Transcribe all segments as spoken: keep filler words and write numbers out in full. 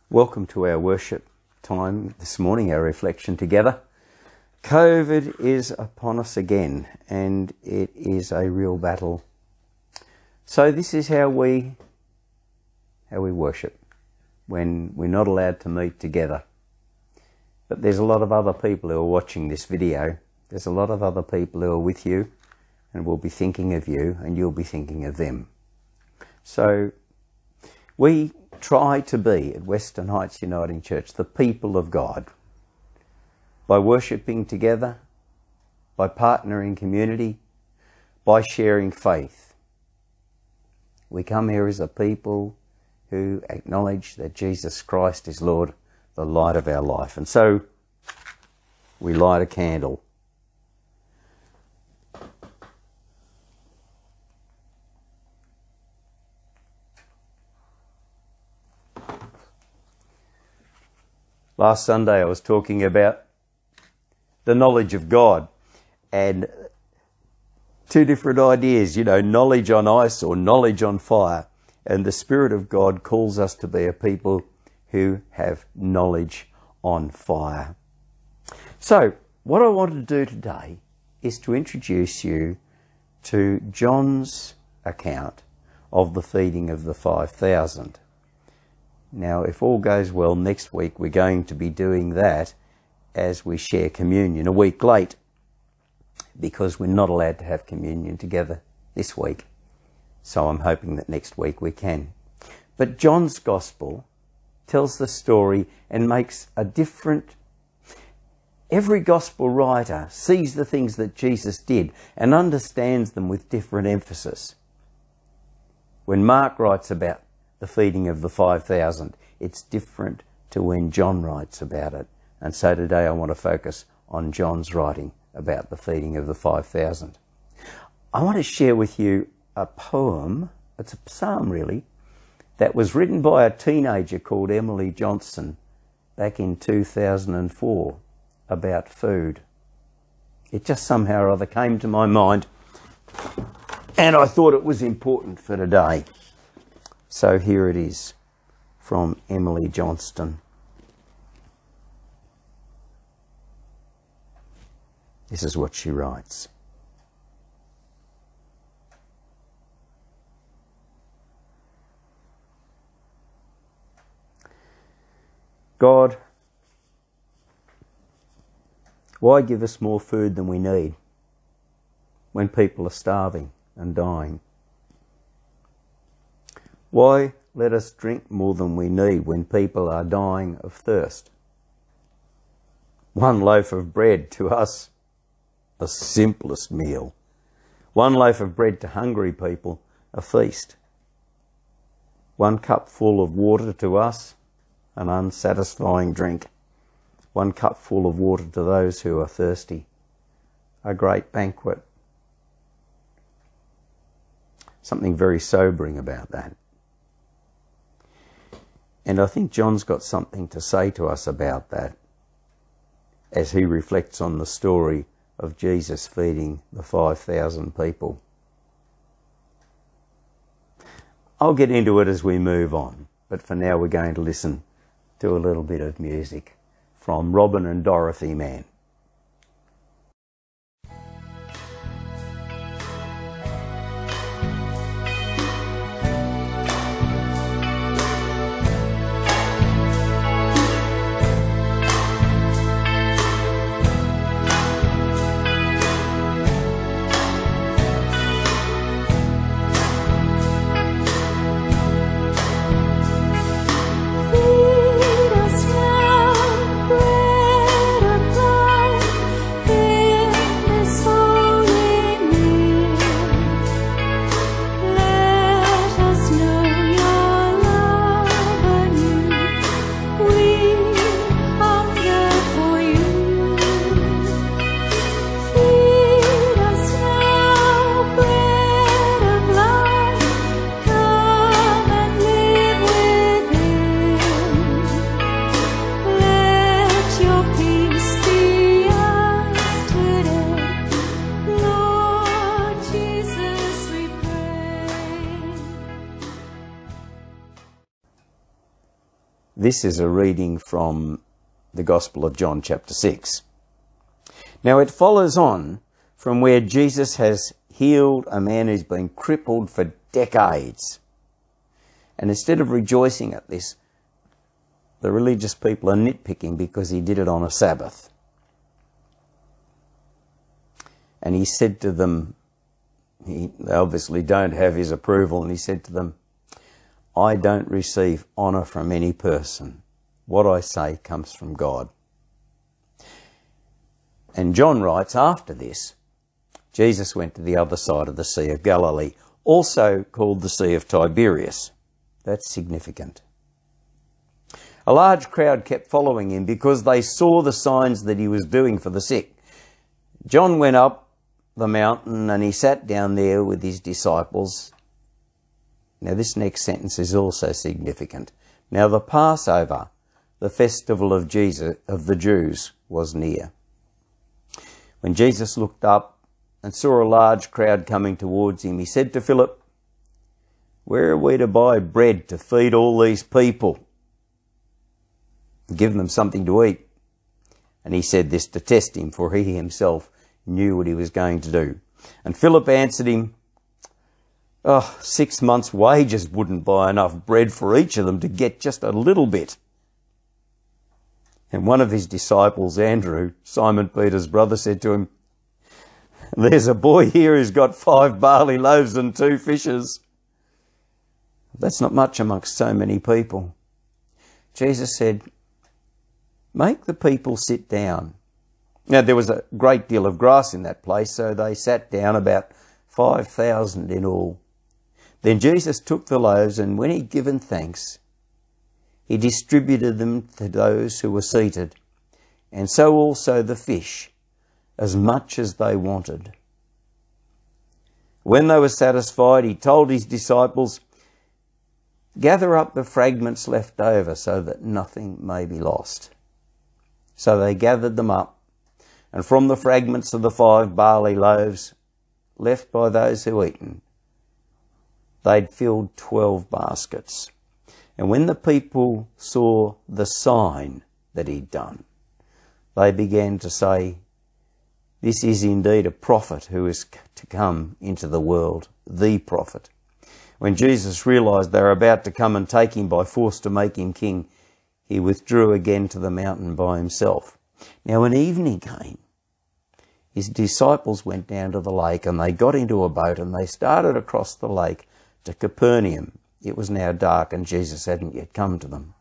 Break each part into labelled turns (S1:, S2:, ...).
S1: Welcome to our worship time this morning, our reflection together. COVID is upon us again, and it is a real battle. So this is how we how we worship when we're not allowed to meet together. But there's a lot of other people who are watching this video. There's a lot of other people who are with you and will be thinking of you, and you'll be thinking of them. So we try to be at Western Heights Uniting Church the people of God by worshipping together, by partnering community, by sharing faith. We come here as a people who acknowledge that Jesus Christ is Lord, the light of our life. And so we light a candle. Last Sunday I was talking about the knowledge of God and two different ideas, you know, knowledge on ice or knowledge on fire. And the Spirit of God calls us to be a people who have knowledge on fire. So what I want to do today is to introduce you to John's account of the feeding of the five thousand. Now, if all goes well, next week we're going to be doing that as we share communion a week late, because we're not allowed to have communion together this week. So I'm hoping that next week we can. But John's Gospel tells the story and makes a different... Every Gospel writer sees the things that Jesus did and understands them with different emphasis. When Mark writes about the feeding of the five thousand, it's different to when John writes about it. And so today I want to focus on John's writing about the feeding of the five thousand. I want to share with you a poem, it's a psalm really, that was written by a teenager called Emily Johnson back in two thousand four about food. It just somehow or other came to my mind, and I thought it was important for today. So here it is from Emily Johnston. This is what she writes. God, why give us more food than we need when people are starving and dying? Why let us drink more than we need when people are dying of thirst? One loaf of bread to us, the simplest meal. One loaf of bread to hungry people, a feast. One cup full of water to us, an unsatisfying drink. One cup full of water to those who are thirsty, a great banquet. Something very sobering about that. And I think John's got something to say to us about that as he reflects on the story of Jesus feeding the five thousand people. I'll get into it as we move on, but for now we're going to listen to a little bit of music from Robin and Dorothy Mann.
S2: Feed us now, bread of God.
S1: This is a reading from the Gospel of John chapter six. Now it follows on from where Jesus has healed a man who's been crippled for decades. And instead of rejoicing at this, the religious people are nitpicking because he did it on a Sabbath. And he said to them, he, they obviously don't have his approval, and he said to them, I don't receive honour from any person. What I say comes from God. And John writes, after this, Jesus went to the other side of the Sea of Galilee, also called the Sea of Tiberias. That's significant. A large crowd kept following him because they saw the signs that he was doing for the sick. John went up the mountain and he sat down there with his disciples. Now this next sentence is also significant. Now the Passover, the festival of Jesus, of the Jews, was near. When Jesus looked up and saw a large crowd coming towards him, he said to Philip, where are we to buy bread to feed all these people? Give them something to eat. And he said this to test him, for he himself knew what he was going to do. And Philip answered him, oh, six months' wages wouldn't buy enough bread for each of them to get just a little bit. And one of his disciples, Andrew, Simon Peter's brother, said to him, there's a boy here who's got five barley loaves and two fishes. That's not much amongst so many people. Jesus said, make the people sit down. Now there was a great deal of grass in that place, so they sat down, about five thousand in all. Then Jesus took the loaves, and when he'd given thanks, he distributed them to those who were seated, and so also the fish, as much as they wanted. When they were satisfied, he told his disciples, gather up the fragments left over so that nothing may be lost. So they gathered them up, and from the fragments of the five barley loaves left by those who eaten, they'd filled twelve baskets. And when the people saw the sign that he'd done, they began to say, this is indeed a prophet who is to come into the world, the prophet. When Jesus realised they were about to come and take him by force to make him king, he withdrew again to the mountain by himself. Now when evening came, his disciples went down to the lake, and they got into a boat and they started across the lake to Capernaum. It was now dark and Jesus hadn't yet come to them.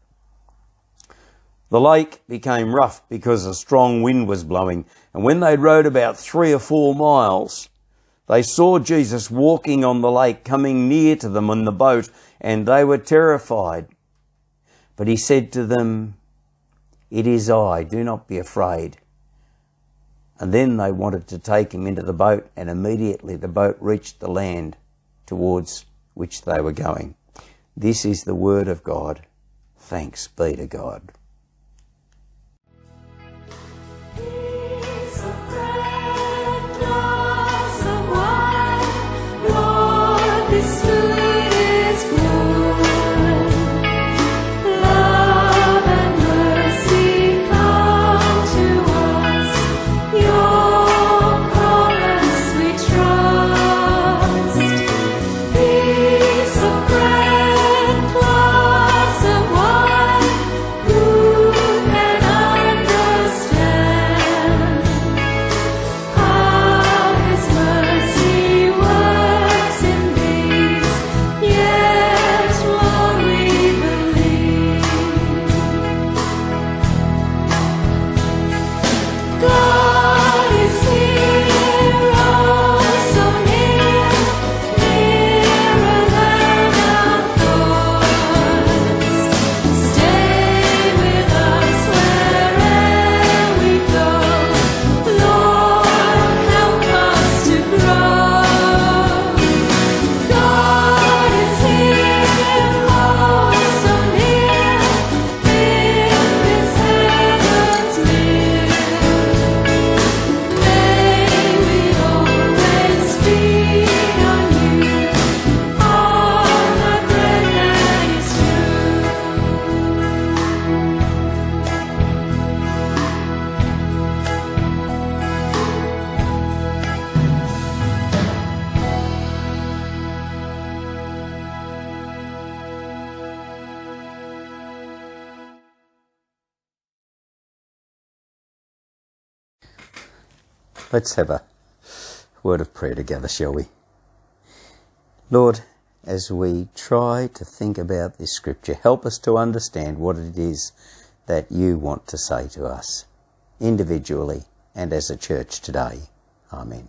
S1: The lake became rough because a strong wind was blowing, and when they'd rowed about three or four miles, they saw Jesus walking on the lake, coming near to them in the boat, and they were terrified. But he said to them, it is I, do not be afraid. And then they wanted to take him into the boat, and immediately the boat reached the land towards which they were going. This is the word of God. Thanks be to God.
S2: Ooh.
S1: Let's have a word of prayer together, shall we? Lord, as we try to think about this scripture, help us to understand what it is that you want to say to us, individually and as a church today. Amen.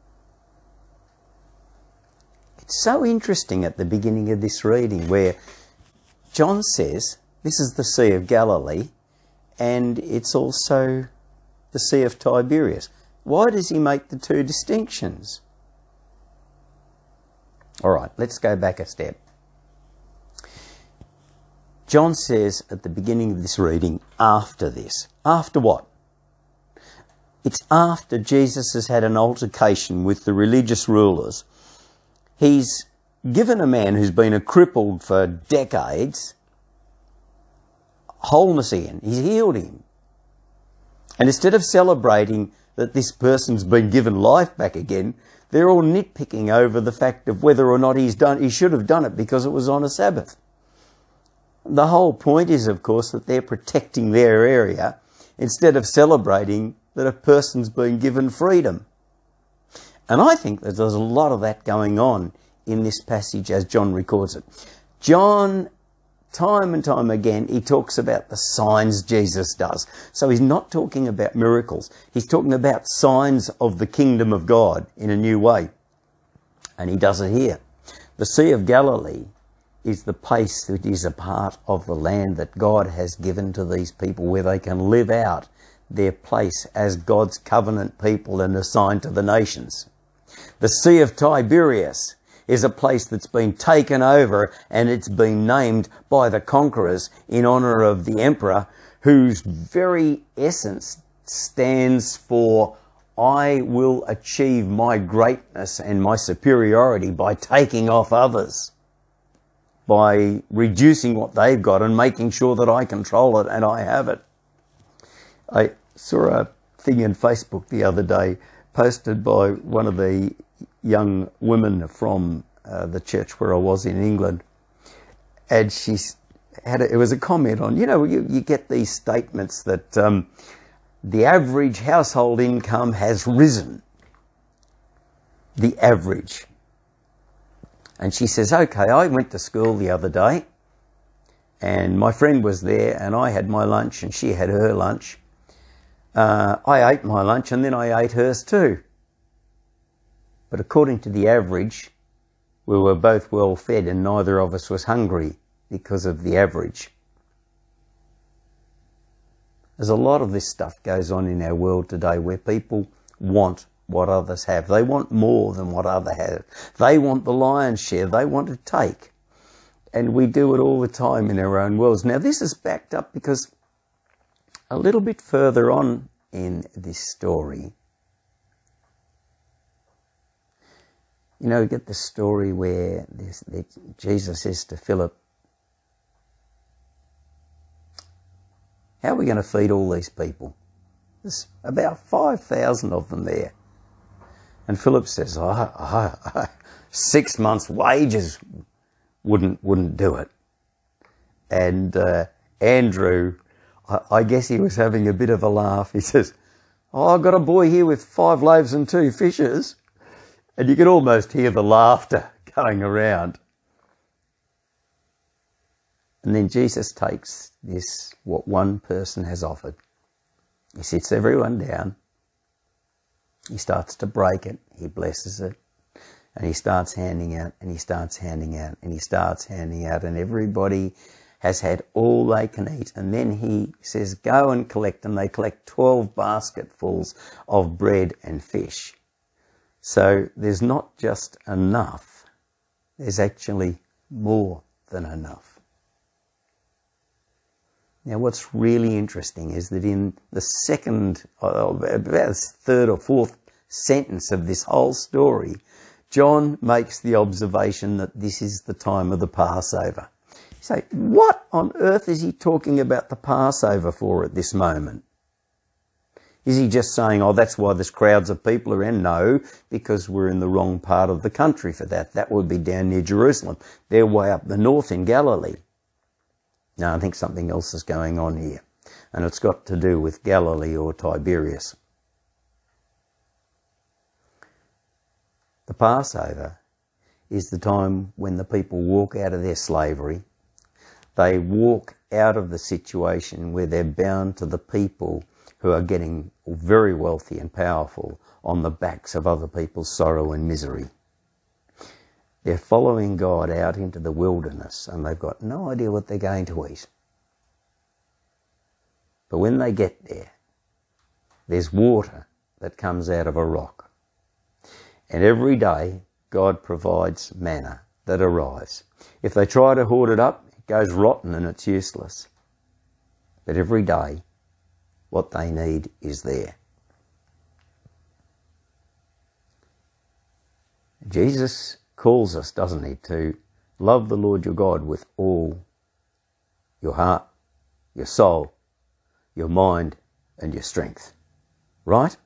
S1: It's so interesting at the beginning of this reading where John says this is the Sea of Galilee and it's also the Sea of Tiberias. Why does he make the two distinctions? All right, let's go back a step. John says at the beginning of this reading, after this. After what? It's after Jesus has had an altercation with the religious rulers. He's given a man who's been a crippled for decades wholeness again. He's healed him. And instead of celebrating that this person's been given life back again, they're all nitpicking over the fact of whether or not he's done, he should have done it because it was on a Sabbath. The whole point is, of course, that they're protecting their area instead of celebrating that a person's been given freedom. And I think that there's a lot of that going on in this passage as John records it. John, time and time again, he talks about the signs Jesus does. So he's not talking about miracles. He's talking about signs of the kingdom of God in a new way. And he does it here. The Sea of Galilee is the place that is a part of the land that God has given to these people where they can live out their place as God's covenant people and assigned to the nations. The Sea of Tiberias is a place that's been taken over and it's been named by the conquerors in honour of the emperor, whose very essence stands for, I will achieve my greatness and my superiority by taking off others, by reducing what they've got and making sure that I control it and I have it. I saw a thing on Facebook the other day posted by one of the young women from uh, the church where I was in England, and she had a, it was a comment on, you know, you, you get these statements that um, the average household income has risen. The average. And she says, okay, I went to school the other day and my friend was there and I had my lunch and she had her lunch. Uh, I ate my lunch and then I ate hers too. But according to the average, we were both well fed and neither of us was hungry because of the average. There's a lot of this stuff goes on in our world today where people want what others have. They want more than what others have. They want the lion's share. They want to take. And we do it all the time in our own worlds. Now, this is backed up because a little bit further on in this story, you know, you get the story where this, that Jesus says to Philip, how are we going to feed all these people? There's about five thousand of them there. And Philip says, oh, oh, oh, six months' wages wouldn't wouldn't do it. And uh, Andrew, I, I guess he was having a bit of a laugh. He says, oh, I've got a boy here with five loaves and two fishes. And you could almost hear the laughter going around. And then Jesus takes this, what one person has offered. He sits everyone down. He starts to break it. He blesses it. And he starts handing out, and he starts handing out, and he starts handing out. And everybody has had all they can eat. And then he says, go and collect. And they collect twelve basketfuls of bread and fish. So there's not just enough. There's actually more than enough. Now, what's really interesting is that in the second, about the third or fourth sentence of this whole story, John makes the observation that this is the time of the Passover. You say, what on earth is he talking about the Passover for at this moment? Is he just saying, oh, that's why there's crowds of people around? No, because we're in the wrong part of the country for that. That would be down near Jerusalem. They're way up the north in Galilee. No, I think something else is going on here. And it's got to do with Galilee or Tiberias. The Passover is the time when the people walk out of their slavery. They walk out of the situation where they're bound to the people who are getting very wealthy and powerful on the backs of other people's sorrow and misery. They're following God out into the wilderness and they've got no idea what they're going to eat. But when they get there, there's water that comes out of a rock. And every day, God provides manna that arrives. If they try to hoard it up, it goes rotten and it's useless. But every day, what they need is there. Jesus calls us, doesn't he, to love the Lord your God with all your heart, your soul, your mind, and your strength. Right?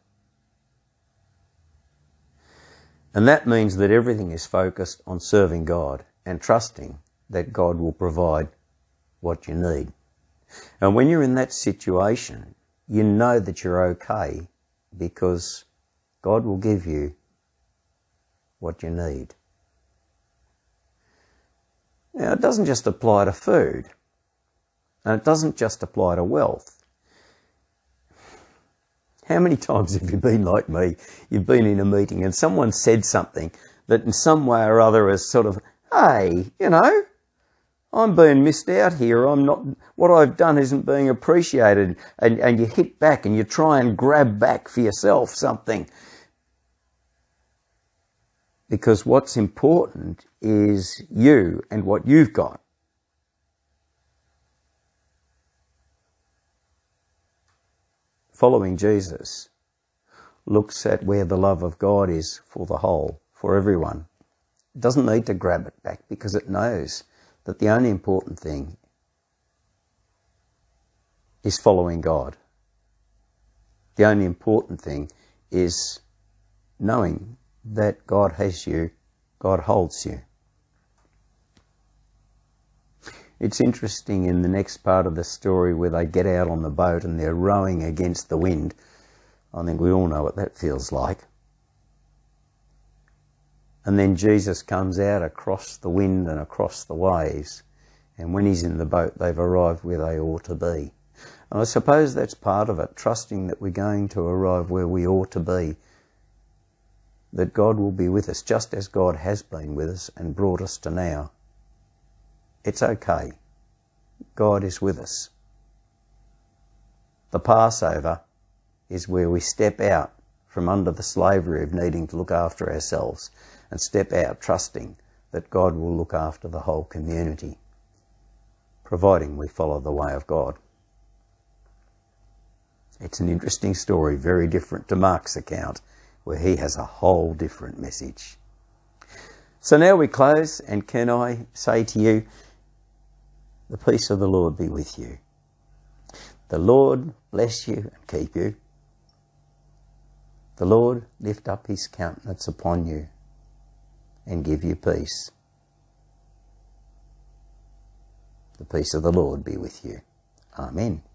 S1: And that means that everything is focused on serving God and trusting that God will provide what you need. And when you're in that situation, you know that you're okay because God will give you what you need. Now, it doesn't just apply to food, and it doesn't just apply to wealth. How many times have you been like me? You've been in a meeting and someone said something that in some way or other is sort of, hey, you know, I'm being missed out here. I'm not, what I've done isn't being appreciated. And, and you hit back and you try and grab back for yourself something. Because what's important is you and what you've got. Following Jesus looks at where the love of God is for the whole, for everyone. It doesn't need to grab it back because it knows that the only important thing is following God. The only important thing is knowing that God has you, God holds you. It's interesting in the next part of the story where they get out on the boat and they're rowing against the wind. I think we all know what that feels like. And then Jesus comes out across the wind and across the waves. And when he's in the boat, they've arrived where they ought to be. And I suppose that's part of it, trusting that we're going to arrive where we ought to be. That God will be with us, just as God has been with us and brought us to now. It's okay. God is with us. The Passover is where we step out from under the slavery of needing to look after ourselves and step out trusting that God will look after the whole community, providing we follow the way of God. It's an interesting story, very different to Mark's account, where he has a whole different message. So now we close, and can I say to you, the peace of the Lord be with you. The Lord bless you and keep you. The Lord lift up his countenance upon you and give you peace. The peace of the Lord be with you. Amen.